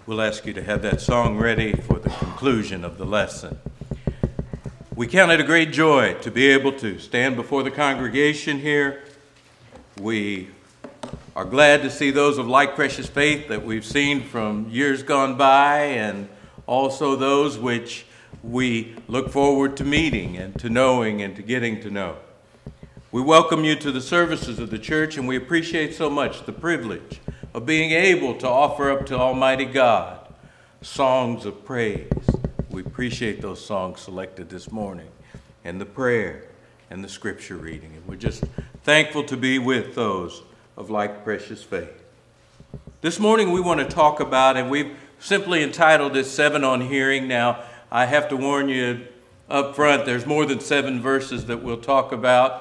We'll ask you to have that song ready for the conclusion of the lesson. We count it a great joy to be able to stand before the congregation here. We are glad to see those of like precious faith that we've seen from years gone by, and also those which we look forward to meeting and to knowing and to getting to know. We welcome you to the services of the church, and we appreciate so much the privilege of being able to offer up to Almighty God songs of praise. We appreciate those songs selected this morning, and the prayer and the scripture reading. And we're just thankful to be with those of like precious faith. This morning we want to talk about, and we've simply entitled it 7 on Hearing. Now, I have to warn you up front, there's more than 7 verses that we'll talk about.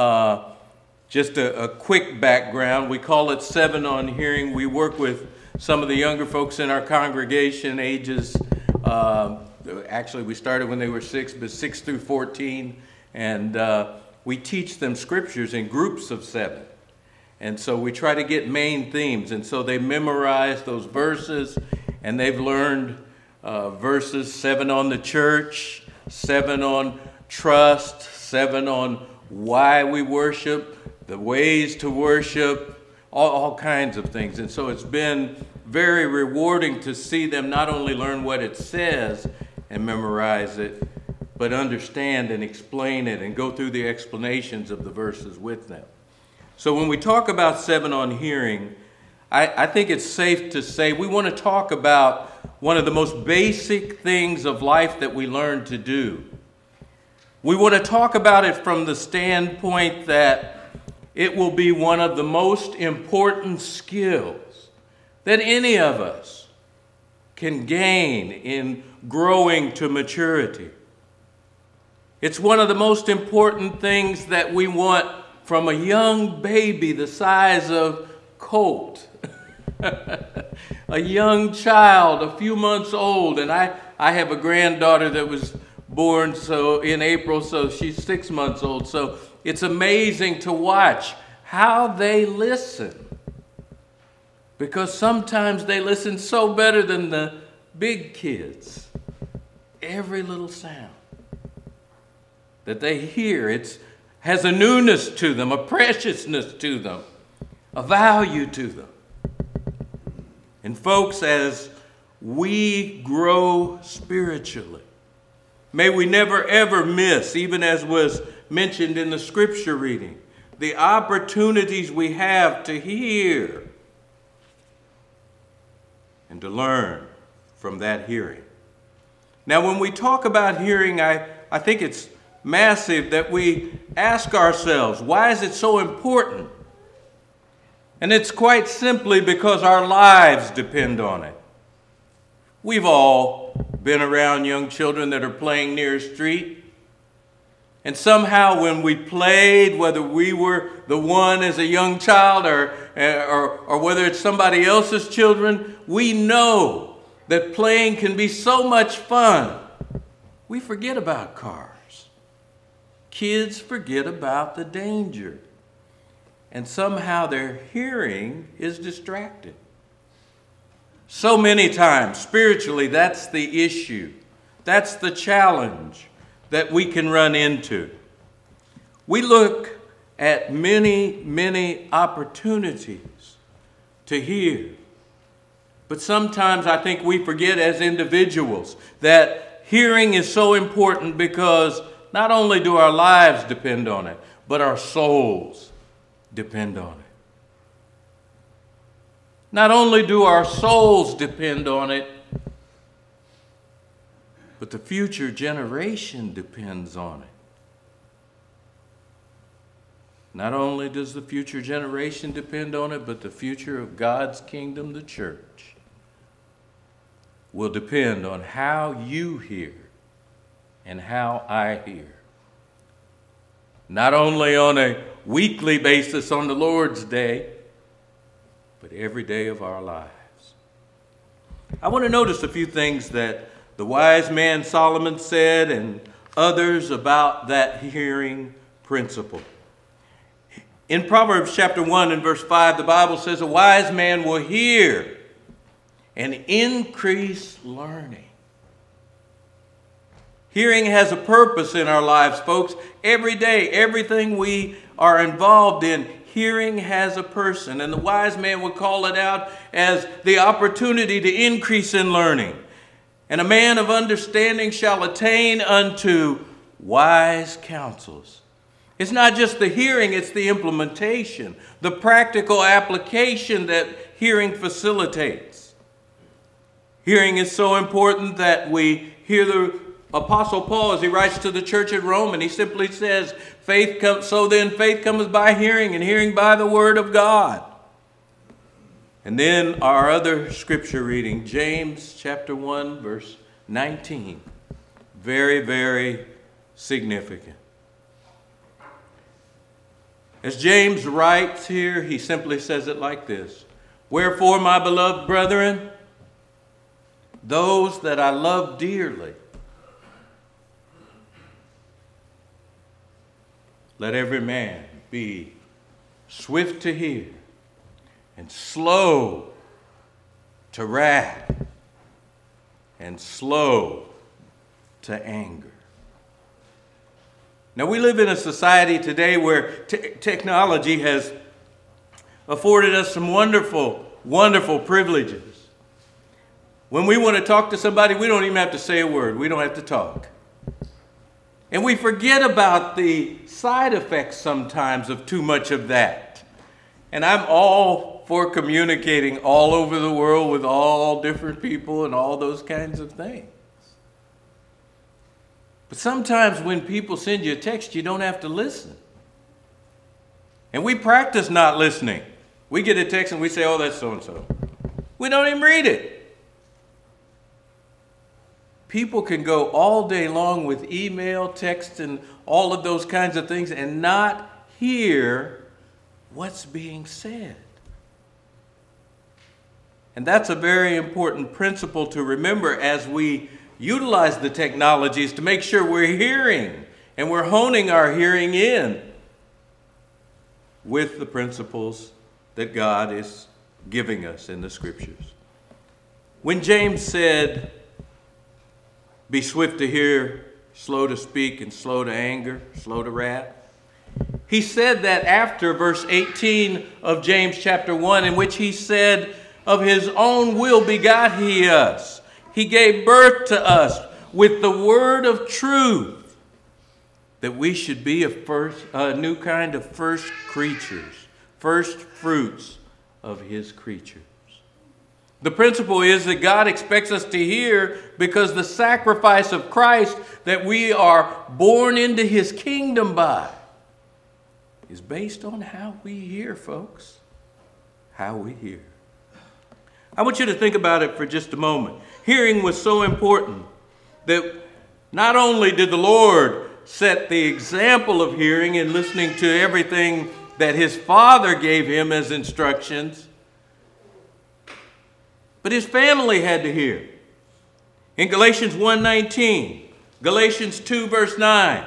Just a quick background. We call it 7 on Hearing. We work with some of the younger folks in our congregation, ages, actually we started when they were 6, but 6 through 14. And we teach them scriptures in groups of 7. And so we try to get main themes. And so they memorize those verses, and they've learned verses 7 on the church, 7 on trust, 7 on why we worship, the ways to worship, all kinds of things. And so it's been very rewarding to see them not only learn what it says and memorize it, but understand and explain it and go through the explanations of the verses with them. So when we talk about 7 on Hearing, I think it's safe to say we want to talk about one of the most basic things of life that we learn to do. We want to talk about it from the standpoint that it will be one of the most important skills that any of us can gain in growing to maturity. It's one of the most important things that we want from a young baby the size of Colt, a young child, a few months old. And I have a granddaughter that was born in April, so she's 6 months old. So it's amazing to watch how they listen, because sometimes they listen so better than the big kids. Every little sound that they hear, has a newness to them, a preciousness to them, a value to them. And folks, as we grow spiritually, may we never ever miss, even as was mentioned in the scripture reading, the opportunities we have to hear and to learn from that hearing. Now, when we talk about hearing, I think it's massive that we ask ourselves, why is it so important? And it's quite simply because our lives depend on it. We've all been around young children that are playing near a street. And somehow when we played, whether we were the one as a young child or whether it's somebody else's children, we know that playing can be so much fun. We forget about cars. Kids forget about the danger. And somehow their hearing is distracted. So many times, spiritually, that's the issue. That's the challenge that we can run into. We look at many, many opportunities to hear. But sometimes I think we forget as individuals that hearing is so important, because not only do our lives depend on it, but our souls depend on it. Not only do our souls depend on it, but the future generation depends on it. Not only does the future generation depend on it, but the future of God's kingdom, the church, will depend on how you hear and how I hear. Not only on a weekly basis on the Lord's Day, but every day of our lives. I want to notice a few things that the wise man Solomon said and others about that hearing principle. In Proverbs chapter 1 and verse 5, the Bible says, a wise man will hear and increase learning. Hearing has a purpose in our lives, folks. Every day, everything we are involved in, hearing has a person. And the wise man would call it out as the opportunity to increase in learning. And a man of understanding shall attain unto wise counsels. It's not just the hearing, it's the implementation, the practical application that hearing facilitates. Hearing is so important that we hear the Apostle Paul as he writes to the church at Rome, and he simply says, faith cometh by hearing, and hearing by the word of God. And then our other scripture reading, James chapter 1, verse 19. Very, very significant. As James writes here, he simply says it like this. Wherefore, my beloved brethren, those that I love dearly, let every man be swift to hear and slow to wrath and slow to anger. Now, we live in a society today where technology has afforded us some wonderful, wonderful privileges. When we want to talk to somebody, we don't even have to say a word. We don't have to talk. And we forget about the side effects sometimes of too much of that. And I'm all for communicating all over the world with all different people and all those kinds of things. But sometimes when people send you a text, you don't have to listen. And we practice not listening. We get a text and we say, oh, that's so-and-so. We don't even read it. People can go all day long with email, text, and all of those kinds of things and not hear what's being said. And that's a very important principle to remember as we utilize the technologies to make sure we're hearing and we're honing our hearing in with the principles that God is giving us in the scriptures. When James said, be swift to hear, slow to speak, and slow to anger, slow to wrath, he said that after verse 18 of James chapter 1, in which he said, of his own will begot he us. He gave birth to us with the word of truth, that we should be a new kind of first creatures, first fruits of his creatures. The principle is that God expects us to hear because the sacrifice of Christ that we are born into his kingdom by is based on how we hear, folks. How we hear. I want you to think about it for just a moment. Hearing was so important that not only did the Lord set the example of hearing and listening to everything that his Father gave him as instructions, but his family had to hear. In Galatians 1:19, Galatians 2 verse 9,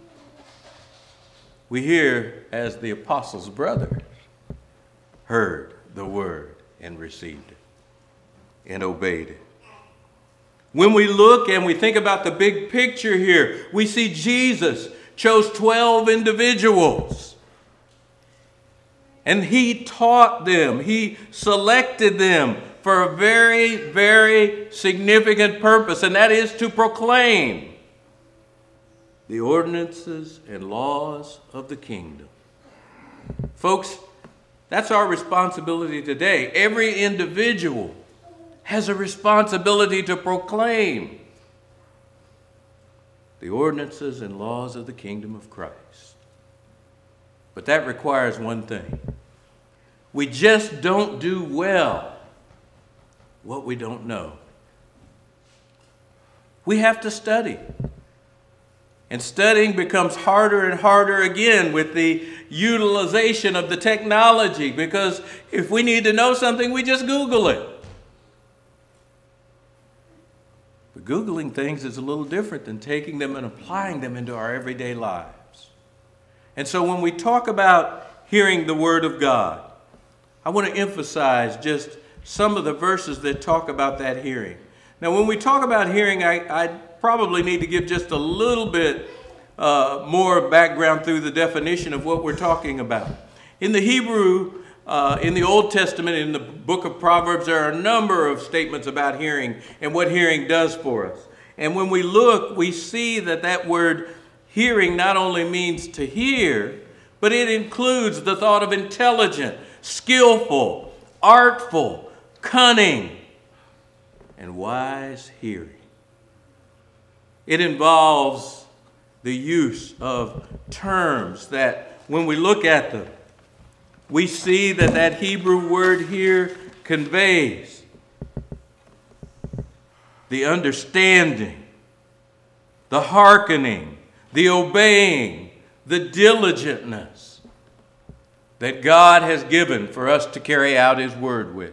we hear as the apostles' brothers heard the word and received it and obeyed it. When we look and we think about the big picture here, we see Jesus chose 12 individuals. And he taught them, he selected them for a very, very significant purpose, and that is to proclaim the ordinances and laws of the kingdom. Folks, that's our responsibility today. Every individual has a responsibility to proclaim the ordinances and laws of the kingdom of Christ. But that requires one thing. We just don't do well what we don't know. We have to study. And studying becomes harder and harder again with the utilization of the technology, because if we need to know something, we just Google it. But Googling things is a little different than taking them and applying them into our everyday lives. And so when we talk about hearing the Word of God, I want to emphasize just some of the verses that talk about that hearing. Now, when we talk about hearing, I probably need to give just a little bit more background through the definition of what we're talking about. In the Hebrew, in the Old Testament, in the book of Proverbs, there are a number of statements about hearing and what hearing does for us. And when we look, we see that that word hearing not only means to hear, but it includes the thought of intelligent, skillful, artful, cunning, and wise hearing. It involves the use of terms that when we look at them, we see that that Hebrew word here conveys the understanding, the hearkening, the obeying, the diligentness that God has given for us to carry out His word with.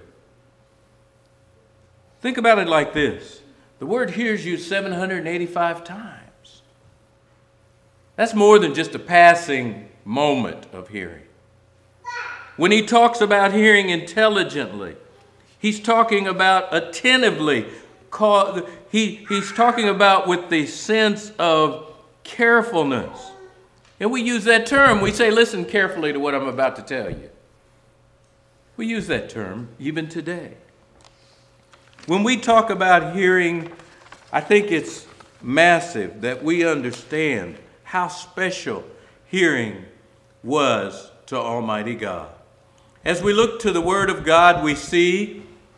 Think about it like this. The word here is used 785 times. That's more than just a passing moment of hearing. When he talks about hearing intelligently, he's talking about attentively. He's talking about with the sense of carefulness. And we use that term. We say, listen carefully to what I'm about to tell you. We use that term even today. When we talk about hearing, I think it's massive that we understand how special hearing was to Almighty God. As we look to the Word of God, we see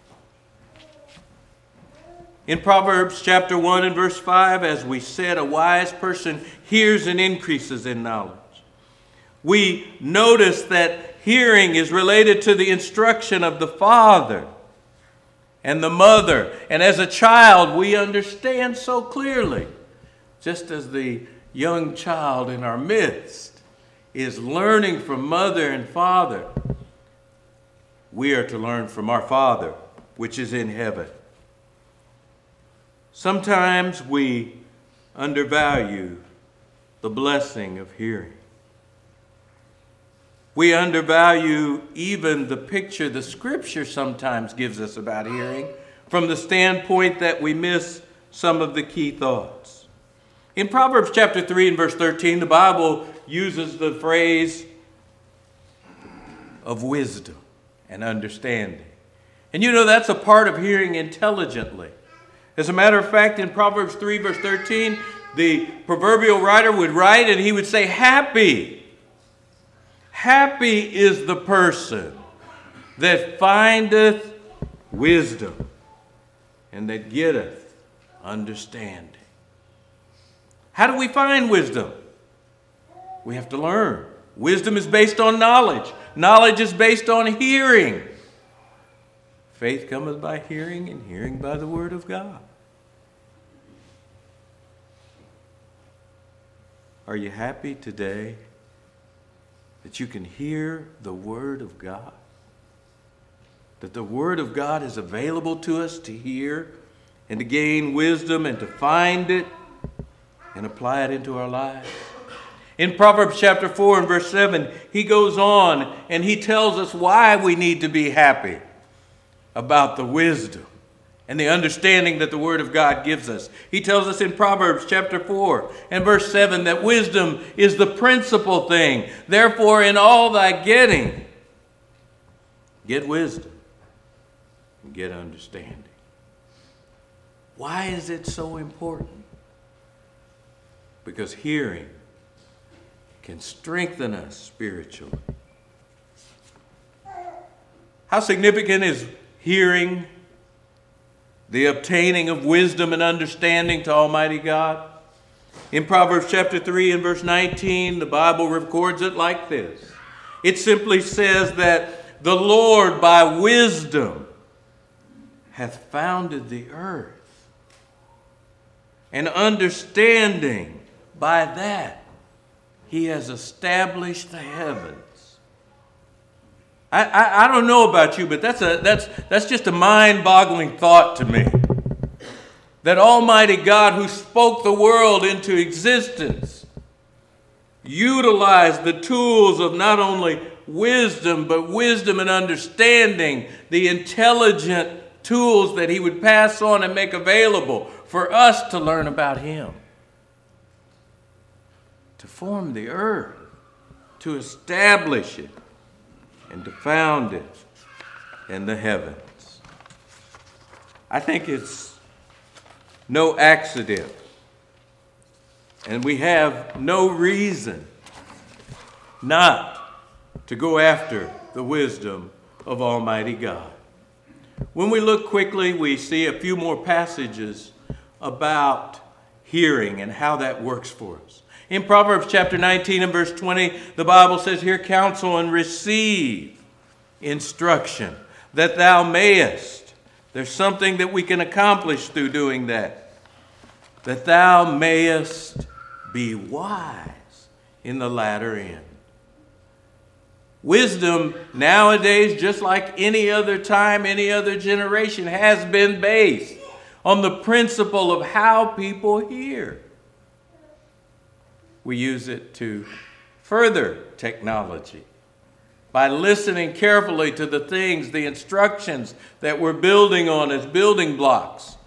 in Proverbs chapter 1 and verse 5, as we said, a wise person hears and increases in knowledge. We notice that hearing is related to the instruction of the father and the mother. And as a child, we understand so clearly, just as the young child in our midst is learning from mother and father, we are to learn from our Father, which is in heaven. Sometimes we undervalue the blessing of hearing. We undervalue even the picture the Scripture sometimes gives us about hearing from the standpoint that we miss some of the key thoughts. In Proverbs chapter 3 and verse 13, the Bible uses the phrase of wisdom and understanding. And you know that's a part of hearing intelligently. As a matter of fact, in Proverbs 3 verse 13, the proverbial writer would write and he would say, happy is the person that findeth wisdom and that getteth understanding. How do we find wisdom? We have to learn. Wisdom is based on knowledge. Knowledge is based on hearing. Faith cometh by hearing, and hearing by the word of God. Are you happy today that you can hear the word of God? That the word of God is available to us to hear and to gain wisdom and to find it and apply it into our lives? In Proverbs chapter 4 and verse 7, he goes on and he tells us why we need to be happy about the wisdom and the understanding that the Word of God gives us. He tells us in Proverbs chapter 4 and verse 7 that wisdom is the principal thing. Therefore, in all thy getting, get wisdom and get understanding. Why is it so important? Because hearing can strengthen us spiritually. How significant is hearing, the obtaining of wisdom and understanding to Almighty God? In Proverbs chapter 3 and verse 19, the Bible records it like this. It simply says that the Lord by wisdom hath founded the earth, and understanding by that He has established the heavens. I don't know about you, but that's just a mind-boggling thought to me. That Almighty God, who spoke the world into existence, utilized the tools of not only wisdom, but wisdom and understanding, the intelligent tools that he would pass on and make available for us to learn about him. To form the earth, to establish it, and to found it in the heavens. I think it's no accident, and we have no reason not to go after the wisdom of Almighty God. When we look quickly, we see a few more passages about hearing and how that works for us. In Proverbs chapter 19 and verse 20, the Bible says, "Hear counsel and receive instruction, that thou mayest." There's something that we can accomplish through doing that. "That thou mayest be wise in the latter end." Wisdom nowadays, just like any other time, any other generation, has been based on the principle of how people hear. We use it to further technology by listening carefully to the things, the instructions that we're building on as building blocks.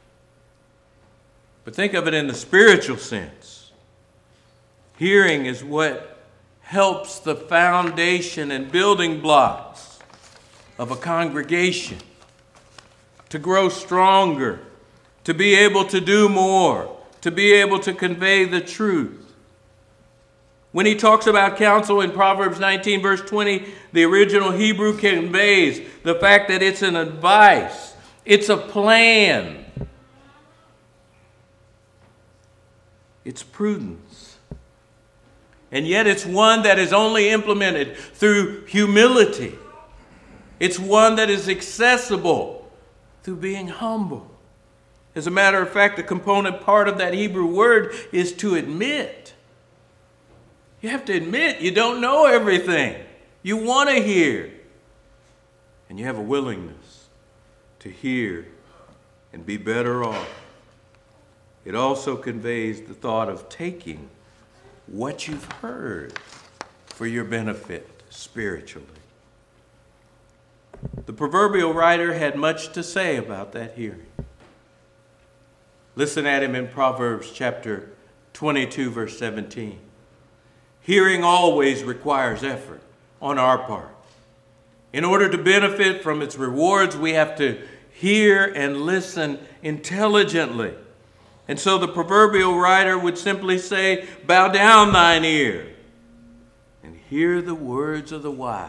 But think of it in the spiritual sense. Hearing is what helps the foundation and building blocks of a congregation to grow stronger, to be able to do more, to be able to convey the truth. When he talks about counsel in Proverbs 19 verse 20, the original Hebrew conveys the fact that it's an advice, it's a plan, it's prudence. And yet it's one that is only implemented through humility. It's one that is accessible through being humble. As a matter of fact, the component part of that Hebrew word is to admit. You have to admit you don't know everything. You want to hear. And you have a willingness to hear and be better off. It also conveys the thought of taking what you've heard for your benefit spiritually. The proverbial writer had much to say about that hearing. Listen at him in Proverbs chapter 22, verse 17. Hearing always requires effort on our part. In order to benefit from its rewards, we have to hear and listen intelligently. And so the proverbial writer would simply say, "Bow down thine ear and hear the words of the wise.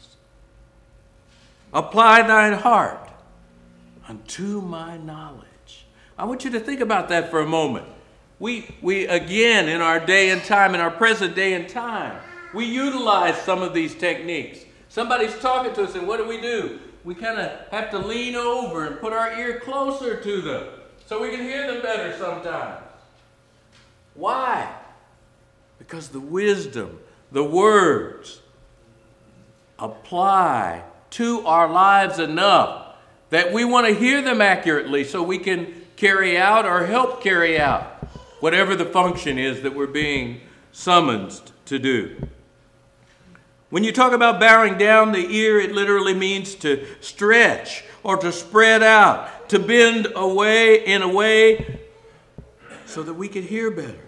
Apply thine heart unto my knowledge." I want you to think about that for a moment. We again, in our day and time, in our present day and time, we utilize some of these techniques. Somebody's talking to us, and what do? We kind of have to lean over and put our ear closer to them so we can hear them better sometimes. Why? Because the wisdom, the words apply to our lives enough that we want to hear them accurately so we can carry out or help carry out whatever the function is that we're being summoned to do. When you talk about bowing down the ear, it literally means to stretch or to spread out, to bend away in a way so that we can hear better.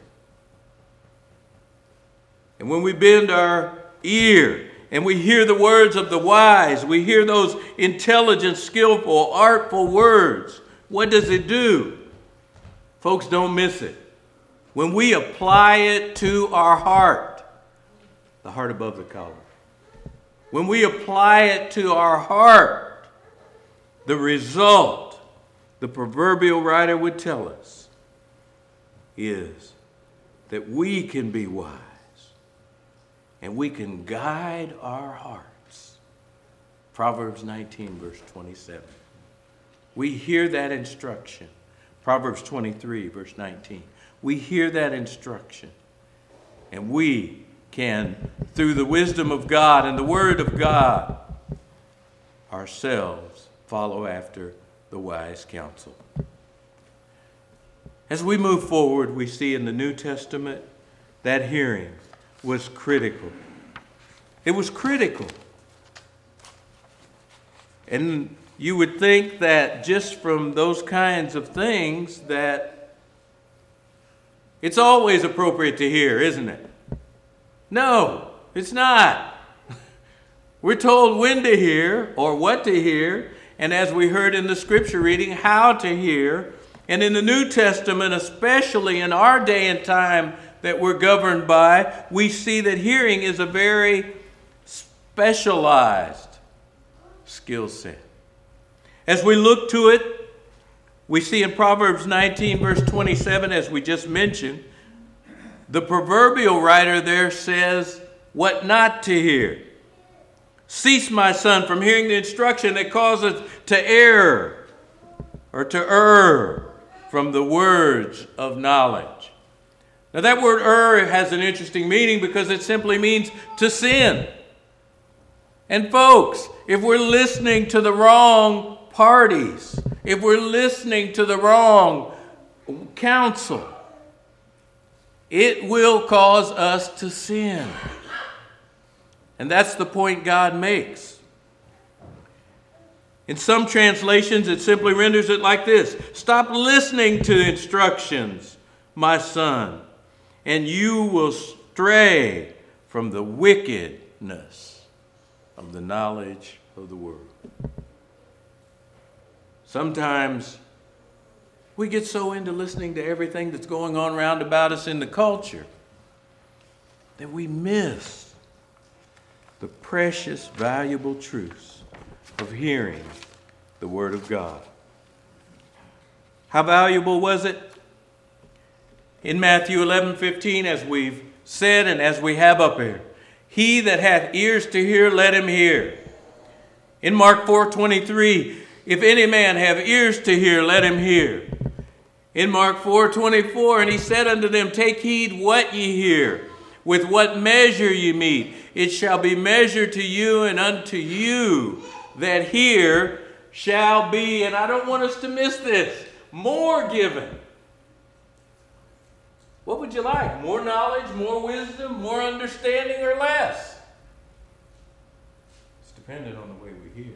And when we bend our ear and we hear the words of the wise, we hear those intelligent, skillful, artful words, what does it do? Folks, don't miss it. When we apply it to our heart, the heart above the collar, when we apply it to our heart, the result, the proverbial writer would tell us, is that we can be wise and we can guide our hearts. Proverbs 19, verse 27. We hear that instruction. Proverbs 23, verse 19. We hear that instruction, and we can, through the wisdom of God and the Word of God, ourselves follow after the wise counsel. As we move forward, we see in the New Testament that hearing was critical. It was critical. And you would think that just from those kinds of things that it's always appropriate to hear, isn't it? No, it's not. We're told when to hear or what to hear, and as we heard in the scripture reading, how to hear. And in the New Testament, especially in our day and time that we're governed by, we see that hearing is a very specialized skill set. As we look to it, we see in Proverbs 19, verse 27, as we just mentioned, the proverbial writer there says what not to hear. Cease, my son, from hearing the instruction that causeth to err or to err from the words of knowledge. Now that word err has an interesting meaning because it simply means to sin. And folks, if we're listening to the wrong parties, if we're listening to the wrong counsel, it will cause us to sin. And that's the point God makes. In some translations, it simply renders it like this: stop listening to instructions, my son, and you will stray from the wickedness of the knowledge of the world. Sometimes we get so into listening to everything that's going on round about us in the culture that we miss the precious, valuable truths of hearing the Word of God. How valuable was it? In Matthew 11:15, as we've said and as we have up here, he that hath ears to hear, let him hear. In Mark 4:23, if any man have ears to hear, let him hear. In Mark 4:24, and he said unto them, take heed what ye hear. With what measure ye meet, it shall be measured to you, and unto you that hear shall be, and I don't want us to miss this, more given. What would you like? More knowledge, more wisdom, more understanding, or less? It's dependent on the way we hear.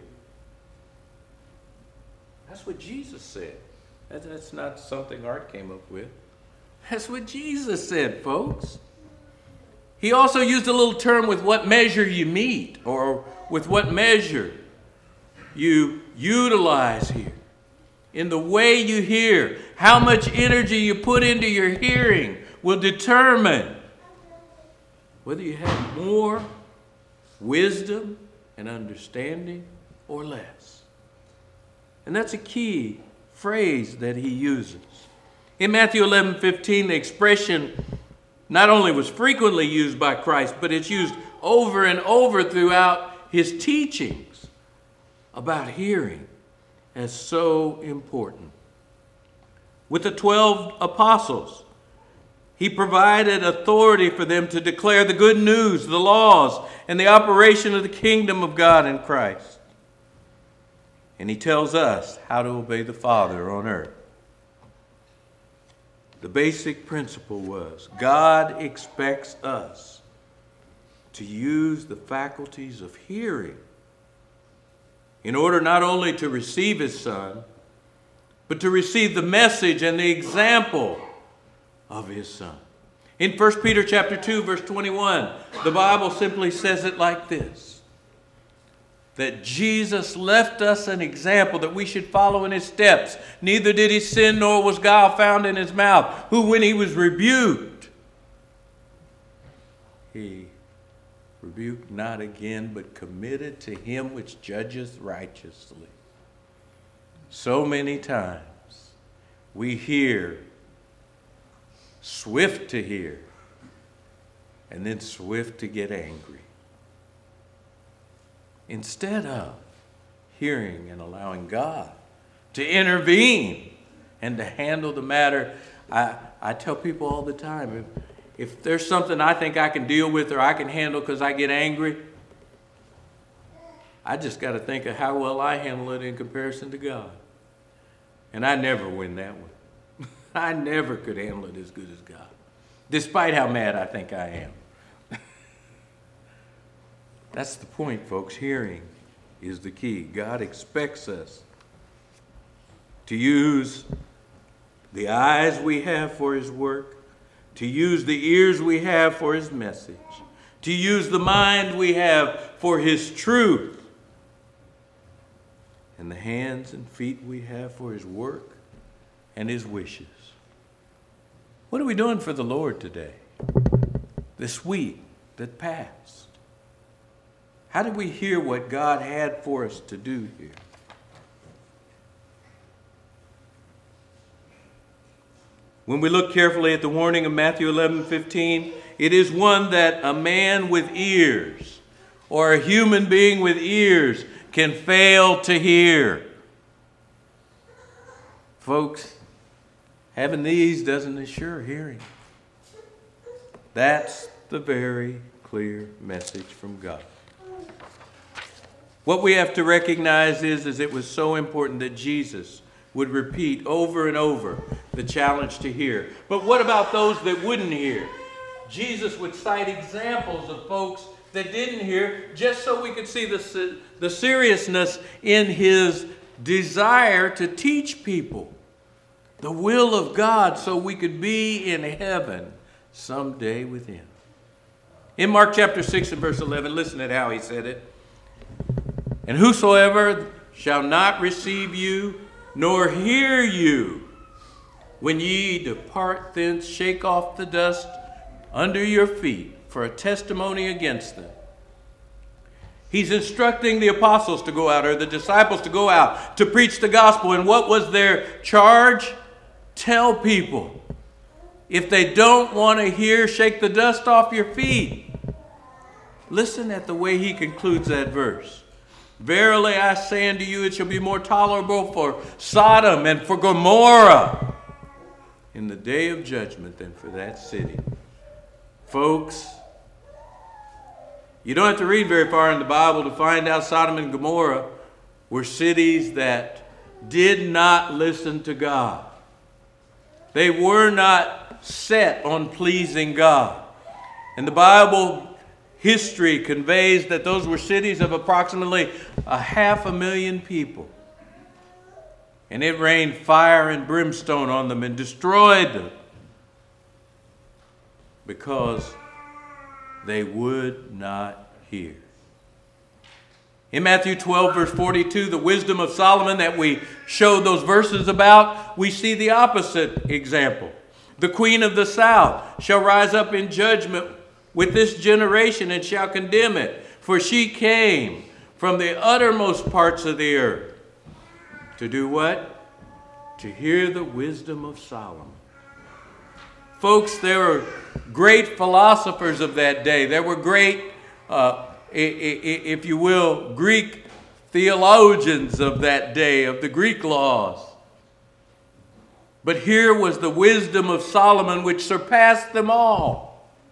That's what Jesus said. That's not something Art came up with. That's what Jesus said, folks. He also used a little term, with what measure you meet, or with what measure you utilize here. In the way you hear, how much energy you put into your hearing will determine whether you have more wisdom and understanding or less. And that's a key phrase that he uses. In Matthew 11:15, the expression not only was frequently used by Christ, but it's used over and over throughout his teachings about hearing as so important. With the 12 apostles, he provided authority for them to declare the good news, the laws, and the operation of the kingdom of God in Christ. And he tells us how to obey the Father on earth. The basic principle was God expects us to use the faculties of hearing in order not only to receive his Son, but to receive the message and the example of his Son. In 1 Peter chapter 2, verse 21, the Bible simply says it like this: that Jesus left us an example that we should follow in his steps. Neither did he sin, nor was guile found in his mouth, who when he was rebuked, he rebuked not again, but committed to him which judgeth righteously. So many times we hear, swift to hear, and then swift to get angry, instead of hearing and allowing God to intervene and to handle the matter. I tell people all the time, if there's something I think I can deal with or I can handle because I get angry, I just got to think of how well I handle it in comparison to God. And I never win that one. I never could handle it as good as God, despite how mad I think I am. That's the point, folks. Hearing is the key. God expects us to use the eyes we have for his work, to use the ears we have for his message, to use the mind we have for his truth, and the hands and feet we have for his work and his wishes. What are we doing for the Lord today, this week that passed? How did we hear what God had for us to do here? When we look carefully at the warning of Matthew 11:15, it is one that a man with ears or a human being with ears can fail to hear. Folks, having these doesn't assure hearing. That's the very clear message from God. What we have to recognize is it was so important that Jesus would repeat over and over the challenge to hear. But what about those that wouldn't hear? Jesus would cite examples of folks that didn't hear just so we could see the seriousness in his desire to teach people the will of God so we could be in heaven someday with him. In Mark chapter 6 and verse 11, listen at how he said it. And whosoever shall not receive you, nor hear you, when ye depart thence, shake off the dust under your feet for a testimony against them. He's instructing the apostles to go out, or the disciples to go out, to preach the gospel. And what was their charge? Tell people. If they don't want to hear, shake the dust off your feet. Listen at the way he concludes that verse. Verily I say unto you, it shall be more tolerable for Sodom and for Gomorrah in the day of judgment than for that city. Folks, you don't have to read very far in the Bible to find out Sodom and Gomorrah were cities that did not listen to God. They were not set on pleasing God. And the Bible history conveys that those were cities of approximately 500,000 people. And it rained fire and brimstone on them and destroyed them because they would not hear. In Matthew 12, verse 42, the wisdom of Solomon that we showed those verses about, we see the opposite example. The queen of the south shall rise up in judgment with this generation and shall condemn it. For she came from the uttermost parts of the earth. To do what? To hear the wisdom of Solomon. Folks, there were great philosophers of that day. There were great, if you will, Greek theologians of that day, of the Greek laws. But here was the wisdom of Solomon which surpassed them all.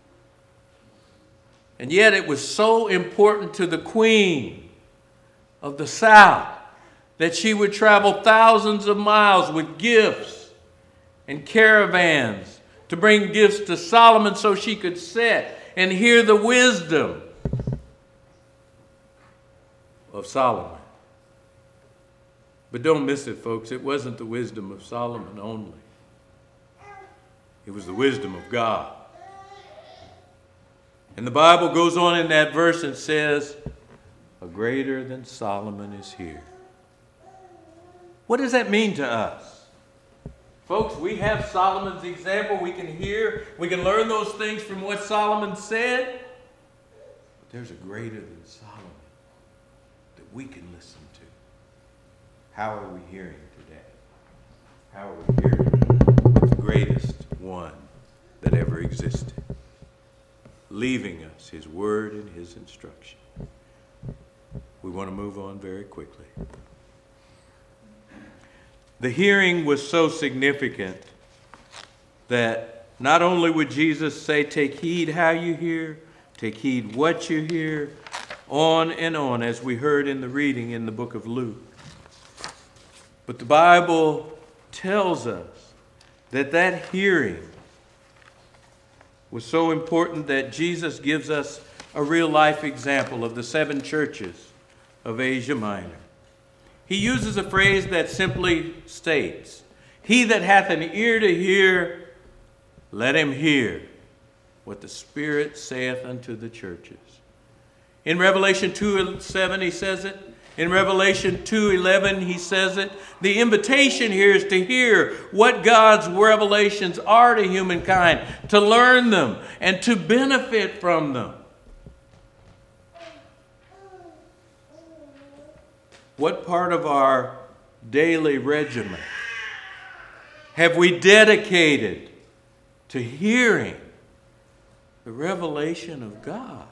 And yet it was so important to the queen of the south that she would travel thousands of miles with gifts and caravans to bring gifts to Solomon so she could sit and hear the wisdom of Solomon. But don't miss it, folks. It wasn't the wisdom of Solomon only. It was the wisdom of God. And the Bible goes on in that verse and says, a greater than Solomon is here. What does that mean to us? Folks, we have Solomon's example. We can hear, we can learn those things from what Solomon said. But there's a greater than Solomon that we can listen to. How are we hearing today? How are we hearing the greatest one that ever existed, leaving us his word and his instruction? We want to move on very quickly. The hearing was so significant that not only would Jesus say, take heed how you hear, take heed what you hear, on and on, as we heard in the reading in the book of Luke. But the Bible tells us that that hearing was so important that Jesus gives us a real-life example of the 7 churches of Asia Minor. He uses a phrase that simply states, "He that hath an ear to hear, let him hear what the Spirit saith unto the churches." In Revelation 2:7 he says it. In Revelation 2:11 he says it. The invitation here is to hear what God's revelations are to humankind, to learn them and to benefit from them. What part of our daily regimen have we dedicated to hearing the revelation of God?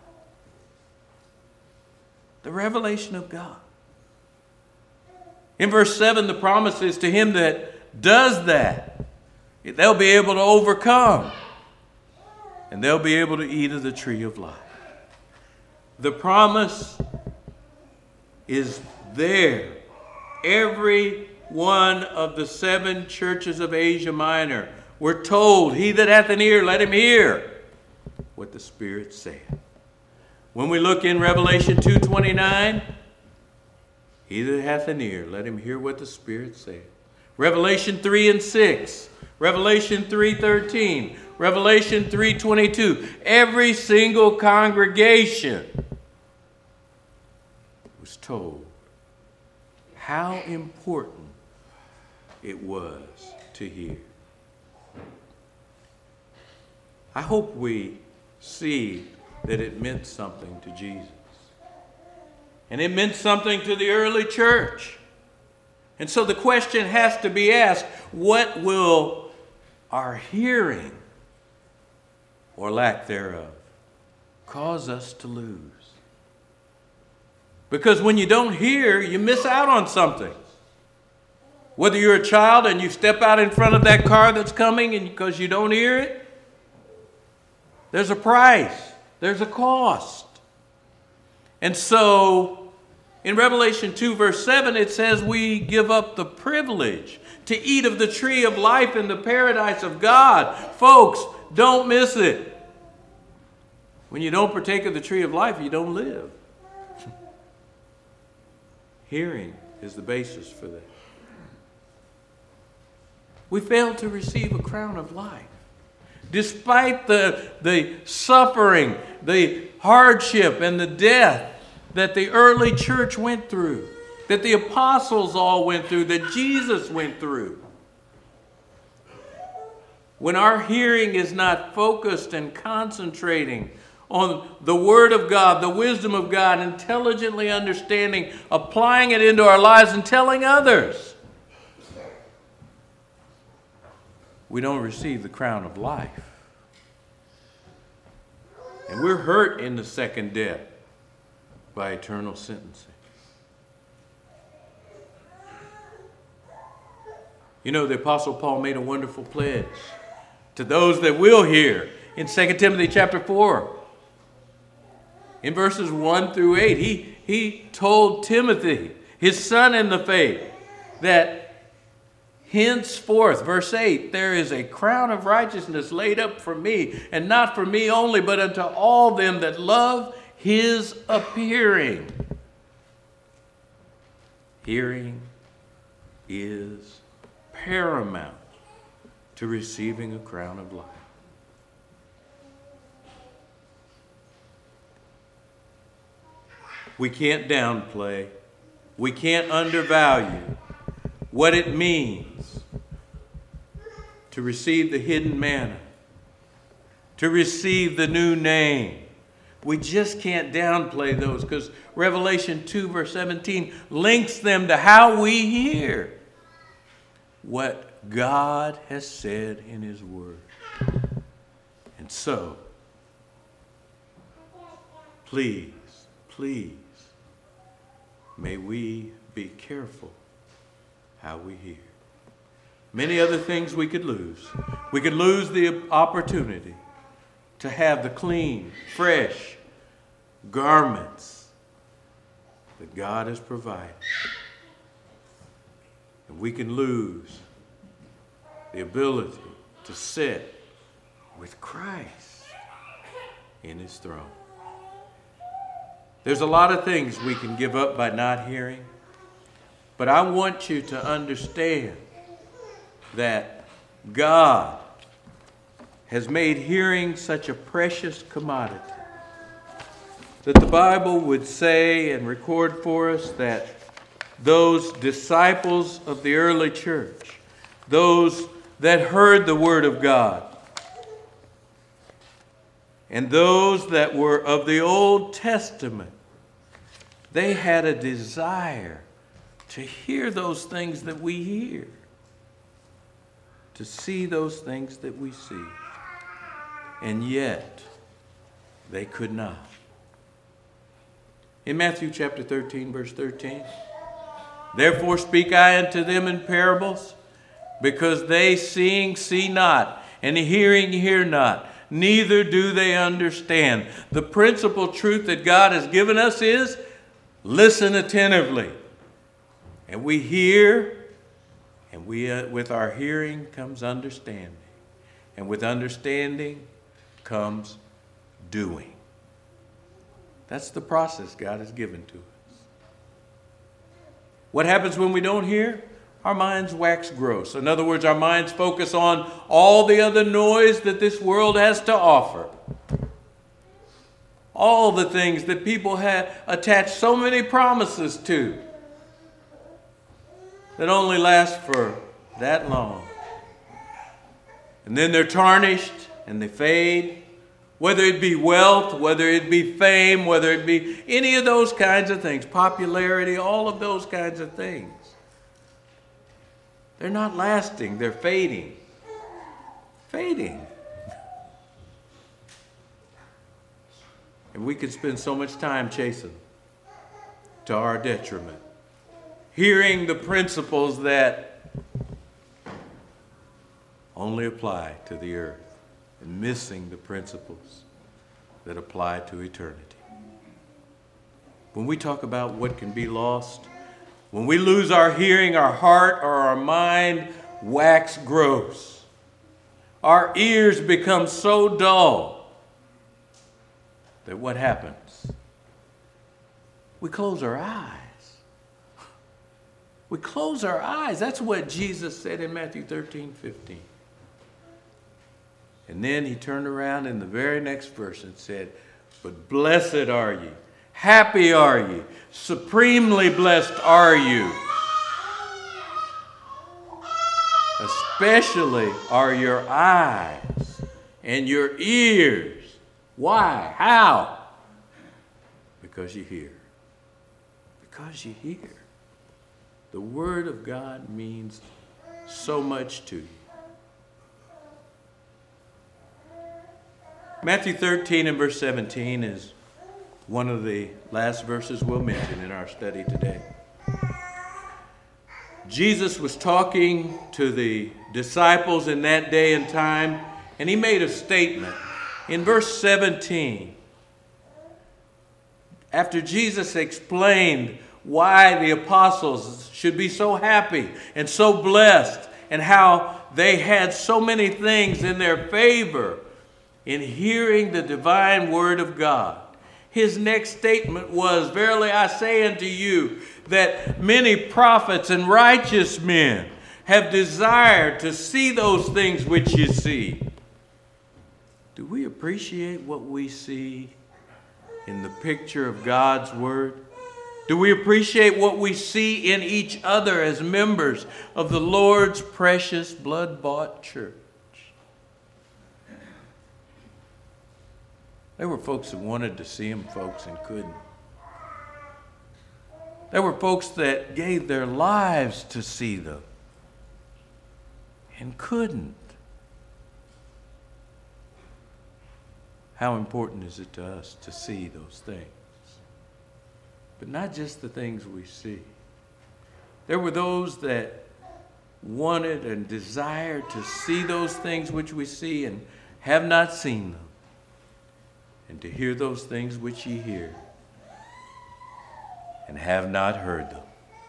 The revelation of God. In verse 7, the promise is to him that does that, they'll be able to overcome, and they'll be able to eat of the tree of life. The promise is there. Every one of the 7 churches of Asia Minor were told, "He that hath an ear, let him hear what the Spirit saith." When we look in Revelation 2:29, "He that hath an ear, let him hear what the Spirit saith." Revelation 3 and 6, Revelation 3:13, Revelation 3:22. Every single congregation was told how important it was to hear. I hope we see that it meant something to Jesus. And it meant something to the early church. And so the question has to be asked, what will our hearing or lack thereof cause us to lose? Because when you don't hear, you miss out on something. Whether you're a child and you step out in front of that car that's coming and because you don't hear it, there's a price. There's a cost. And so, in Revelation 2, verse 7, it says we give up the privilege to eat of the tree of life in the paradise of God. Folks, don't miss it. When you don't partake of the tree of life, you don't live. Hearing is the basis for that. We fail to receive a crown of life. Despite the suffering, the hardship, and the death that the early church went through, that the apostles all went through, that Jesus went through. When our hearing is not focused and concentrating on the Word of God, the wisdom of God, intelligently understanding, applying it into our lives and telling others, we don't receive the crown of life. And we're hurt in the second death by eternal sentencing. You know, the Apostle Paul made a wonderful pledge to those that will hear in 2 Timothy chapter 4. In verses 1 through 8, he told Timothy, his son in the faith, that henceforth, verse 8, there is a crown of righteousness laid up for me, and not for me only, but unto all them that love his appearing. Hearing is paramount to receiving a crown of life. We can't downplay, we can't undervalue what it means to receive the hidden manna, to receive the new name. We just can't downplay those because Revelation 2 verse 17 links them to how we hear what God has said in His Word. And so, please, may we be careful how we hear. Many other things we could lose. We could lose the opportunity to have the clean, fresh garments that God has provided. And we can lose the ability to sit with Christ in His throne. There's a lot of things we can give up by not hearing, but I want you to understand that God has made hearing such a precious commodity that the Bible would say and record for us that those disciples of the early church, those that heard the Word of God, and those that were of the Old Testament, they had a desire to hear those things that we hear, to see those things that we see. And yet, they could not. In Matthew chapter 13, verse 13, therefore speak I unto them in parables, because they seeing see not, and hearing hear not, neither do they understand. The principal truth that God has given us is, listen attentively. And we hear, and with our hearing comes understanding. And with understanding comes doing. That's the process God has given to us. What happens when we don't hear? Our minds wax gross. In other words, our minds focus on all the other noise that this world has to offer. All the things that people have attached so many promises to that only last for that long. And then they're tarnished and they fade. Whether it be wealth, whether it be fame, whether it be any of those kinds of things, popularity, all of those kinds of things. They're not lasting, they're fading. Fading. And we could spend so much time chasing to our detriment. Hearing the principles that only apply to the earth, and missing the principles that apply to eternity. When we talk about what can be lost, when we lose our hearing, our heart or our mind wax gross. Our ears become so dull that what happens? We close our eyes. We close our eyes. That's what Jesus said in Matthew 13:15. And then he turned around in the very next verse and said, but blessed are ye, happy are ye, supremely blessed are you. Especially are your eyes and your ears. Why? How? Because you hear. Because you hear. The Word of God means so much to you. Matthew 13 and verse 17 is one of the last verses we'll mention in our study today. Jesus was talking to the disciples in that day and time, and he made a statement. In verse 17, after Jesus explained why the apostles should be so happy and so blessed, and how they had so many things in their favor in hearing the divine word of God, his next statement was, verily I say unto you, that many prophets and righteous men have desired to see those things which you see. Do we appreciate what we see in the picture of God's word? Do we appreciate what we see in each other as members of the Lord's precious blood-bought church? There were folks that wanted to see them, folks, and couldn't. There were folks that gave their lives to see them and couldn't. How important is it to us to see those things? But not just the things we see. There were those that wanted and desired to see those things which we see and have not seen them, and to hear those things which ye hear and have not heard them.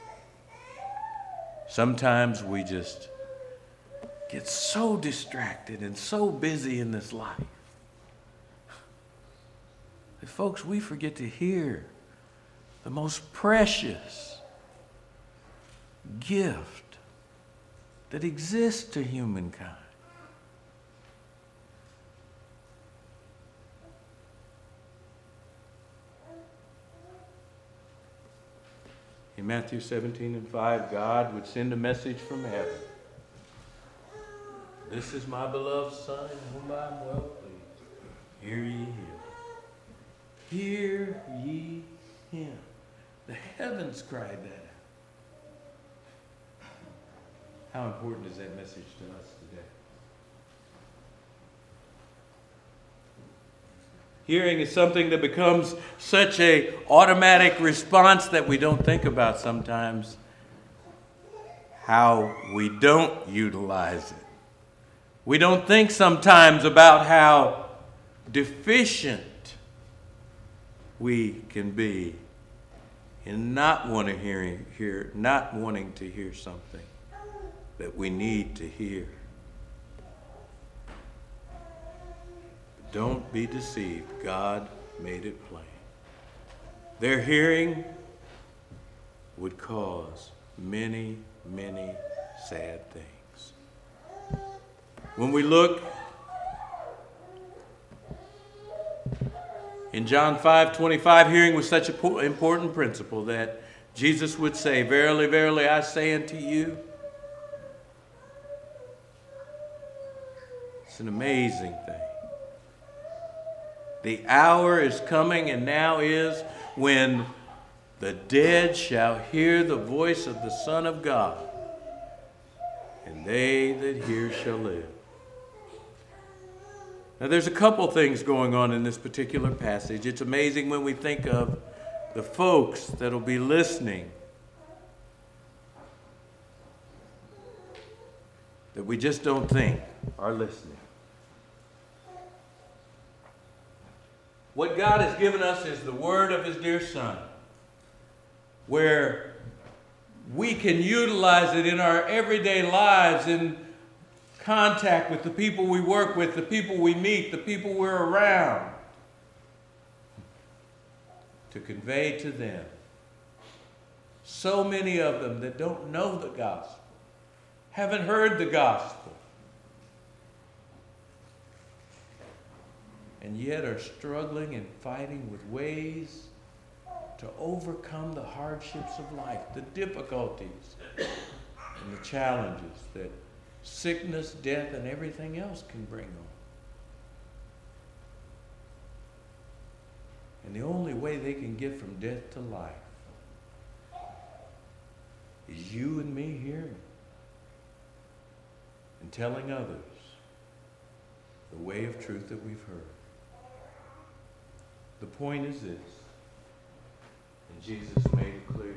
Sometimes we just get so distracted and so busy in this life that, folks, we forget to hear the most precious gift that exists to humankind. In Matthew 17:5, God would send a message from heaven. This is my beloved Son, in whom I am well pleased. Hear ye him. Hear ye him. The heavens cried that out. How important is that message to us today? Hearing is something that becomes such an automatic response that we don't think about sometimes how we don't utilize it. We don't think sometimes about how deficient we can be in not wanting to hear something that we need to hear. Don't be deceived. God made it plain. Their hearing would cause many, many sad things. When we look in John 5:25, hearing was such an important principle that Jesus would say, "Verily, verily, I say unto you." It's an amazing thing. The hour is coming, and now is, when the dead shall hear the voice of the Son of God, and they that hear shall live. Now, there's a couple things going on in this particular passage. It's amazing when we think of the folks that'll be listening, that we just don't think are listening. What God has given us is the word of his dear Son, where we can utilize it in our everyday lives, in contact with the people we work with, the people we meet, the people we're around, to convey to them. So many of them that don't know the gospel, haven't heard the gospel, and yet are struggling and fighting with ways to overcome the hardships of life, the difficulties and the challenges that sickness, death, and everything else can bring on. And the only way they can get from death to life is you and me hearing and telling others the way of truth that we've heard. The point is this, and Jesus made it clear.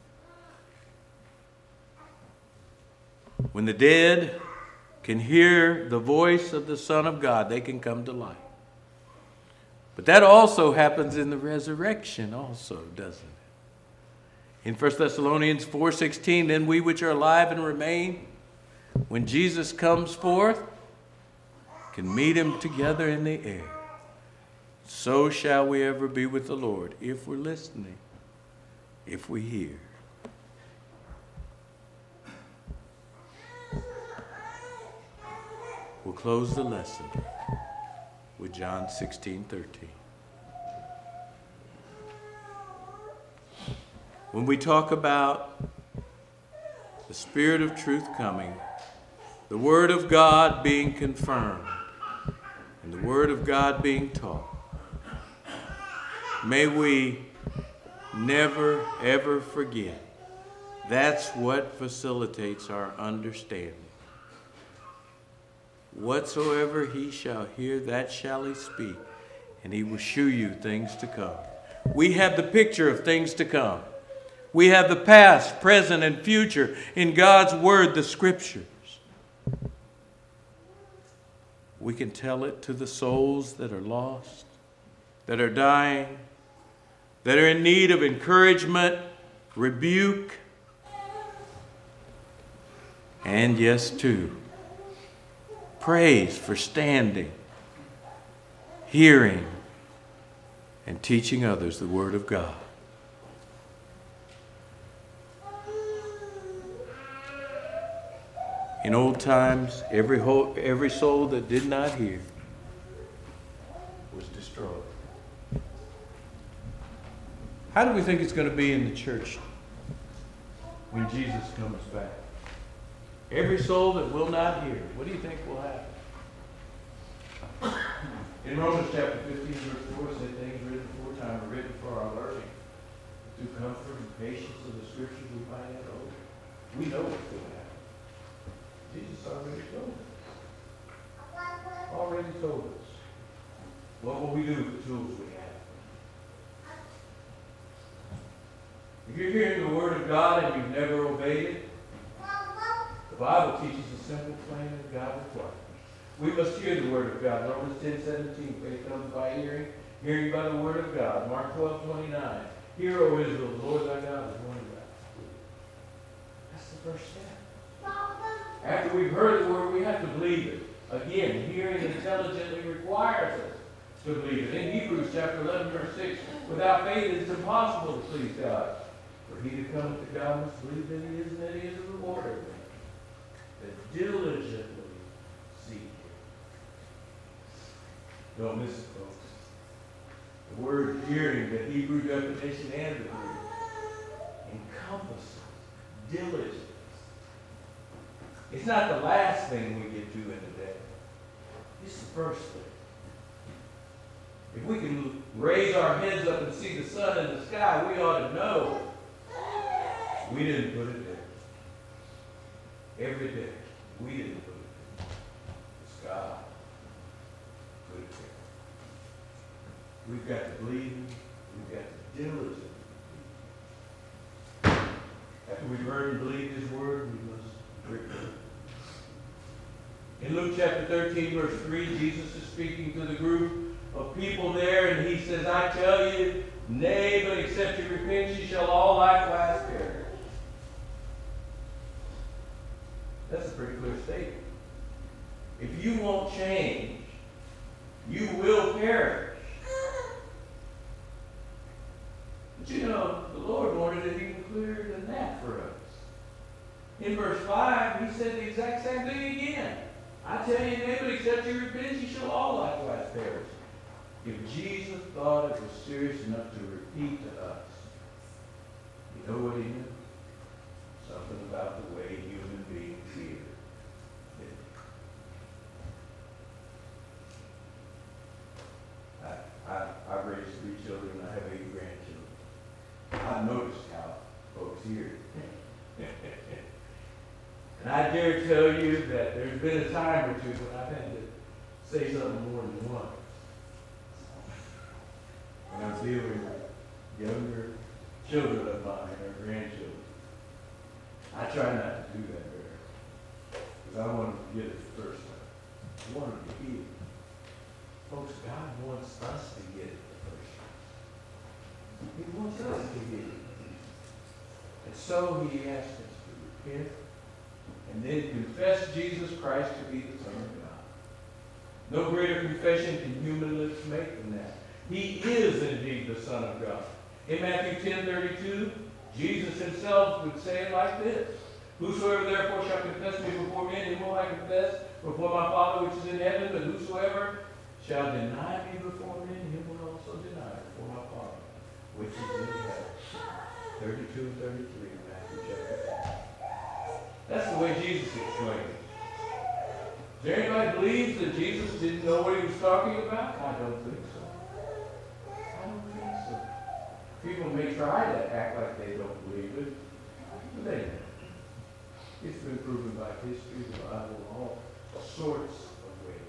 When the dead can hear the voice of the Son of God, they can come to life. But that also happens in the resurrection also, doesn't it? In 1 Thessalonians 4:16, then we which are alive and remain, when Jesus comes forth, can meet him together in the air. So shall we ever be with the Lord, if we're listening, if we hear. We'll close the lesson with John 16:13. When we talk about the Spirit of truth coming, the Word of God being confirmed, and the Word of God being taught, may we never, ever forget that's what facilitates our understanding. Whatsoever he shall hear, that shall he speak, and he will shew you things to come. We have the picture of things to come. We have the past, present, and future in God's Word, the Scriptures. We can tell it to the souls that are lost, that are dying, that are in need of encouragement, rebuke, and yes, too, praise for standing, hearing, and teaching others the Word of God. In old times, every soul that did not hear was destroyed. How do we think it's going to be in the church when Jesus comes back? Every soul that will not hear, what do you think will happen? In Romans chapter 15, verse 4, it said things written aforetime are written for our learning, through comfort and patience of the scriptures we might have over. We know what's going to happen. Jesus already told us. Already told us. What will we do with the tools we have? If you're hearing the word of God and you've never obeyed it, the Bible teaches a simple plan that God requires. We must hear the word of God. Romans 10:17, faith comes by hearing, hearing by the word of God. Mark 12:29, hear, O Israel, the Lord thy God is one God. That's the first step. After we've heard the word, we have to believe it. Again, hearing intelligently requires us to believe it. In Hebrews chapter 11, verse 6, without faith it is impossible to please God. For he that cometh to God must believe that he is, and that he is a rewarder of them that diligently seek him. Don't miss it, folks. The word hearing, the Hebrew definition and the Greek, encompasses diligence. It's not the last thing we get to in the day. It's the first thing. If we can raise our heads up and see the sun in the sky, we ought to know we didn't put it there. Every day, we didn't put it there. It's God put it there. We've got to believe Him. We've got to diligently believe Him. After we've heard and believed His word, we must drink it. In Luke chapter 13, verse 3, Jesus is speaking to the group of people there, and He says, I tell you, nay, but except you repent, ye shall all likewise perish. That's a pretty clear statement. If you won't change, you will perish. But you know, the Lord wanted it even clearer than that for us. In verse 5, He said the exact same thing again. I tell you, nay, but except you repent, you shall all likewise perish. If Jesus thought it was serious enough to repeat to us, you know what He knew? Something about the way human beings hear. I've raised 3 children, and I have 8 grandchildren. I've noticed how folks hear. And I dare tell you that there's been a time or two when I've had to say something more than once. When I'm dealing with younger children of mine or grandchildren. I try not to do that very, because I want them to get it the first time. I want them to hear it. Folks, God wants us to get it the first time. He wants us to get it. And so He asks us to repent and then confess Jesus Christ to be the Son of God. No greater confession can human lips make than that. He is indeed the Son of God. In Matthew 10:32, Jesus Himself would say it like this: whosoever therefore shall confess me before men, him will I confess before my Father which is in heaven. But whosoever shall deny me before men, him will also deny before my Father which is in heaven. 32 and 33, Matthew chapter 10. That's the way Jesus explained it. Is there anybody believes that Jesus didn't know what He was talking about? I don't think so. I don't think so. People may try to act like they don't believe it, but they don't. It's been proven by history, the Bible, all sorts of ways.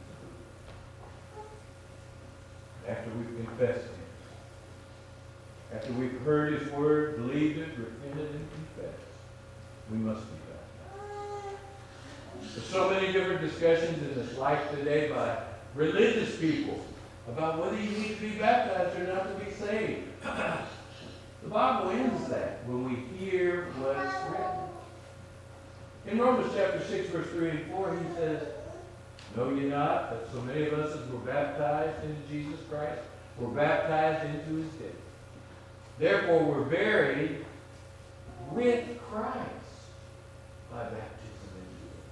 After we've confessed Him, after we've heard His word, believed it, repented, and confessed, we must be baptized. There's so many different discussions in this life today by religious people about whether you need to be baptized or not to be saved. The Bible ends that when we hear what's written. In Romans chapter 6, verse 3 and 4, He says, know ye not that so many of us as were baptized into Jesus Christ were baptized into His death? Therefore we're buried with Christ by baptism into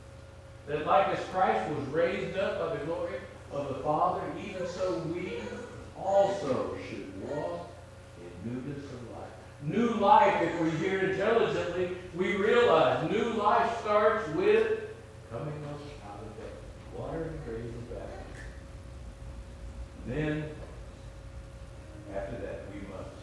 that like as Christ was raised up by the glory of the Father, even so we also should walk in newness of life. New life, if we hear intelligently, we realize new life starts with coming up out of bed, water and grave of baptism. Then, after that, we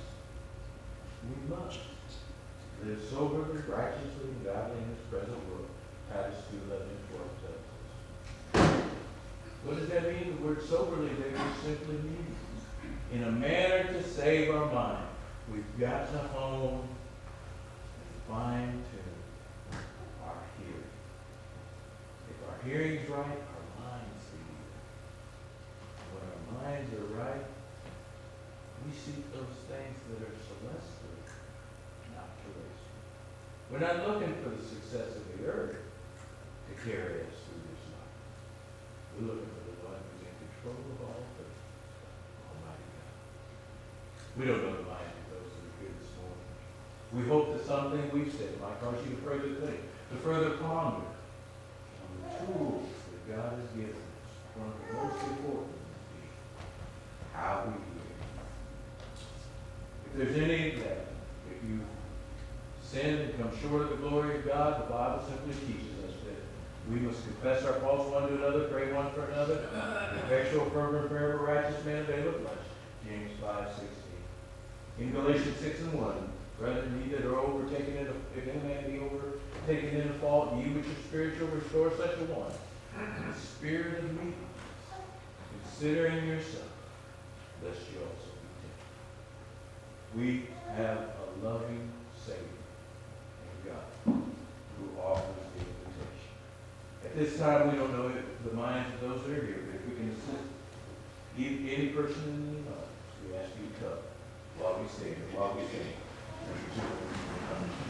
must live soberly, righteously, and godly in this present world. Titus 2:11 and 12 tells us. What does that mean? The word soberly there just simply means in a manner to save our mind. We've got to hone and fine-tune our hearing. If our hearing's right, our minds lead. When our minds are right, we seek those things that are celestial, not terrestrial. We're not looking for the success of the earth to carry us through this life. We're looking for the one who's in control of all things, Almighty God. We don't know the mind of those who are here this morning. We hope that something we've said might cause you to further think, to further ponder on the tools that God has given us. One of the most important is how we hear. If there's any that, if you sin and come short of the glory of God, the Bible simply teaches us that we must confess our faults one to another, pray one for another. The effectual fervent prayer of a righteous man availeth much. James 5:16. In Galatians 6:1, brethren, ye that are overtaken in if any man be overtaken in a fault, ye which are spiritual, restore such a one. In the spirit of meekness, considering yourself, lest you also be tempted. We have a loving Savior in God who offers the invitation. At this time, we don't know the minds of those that are here, but if we can assist any person in the minds, we ask you to come while we sing.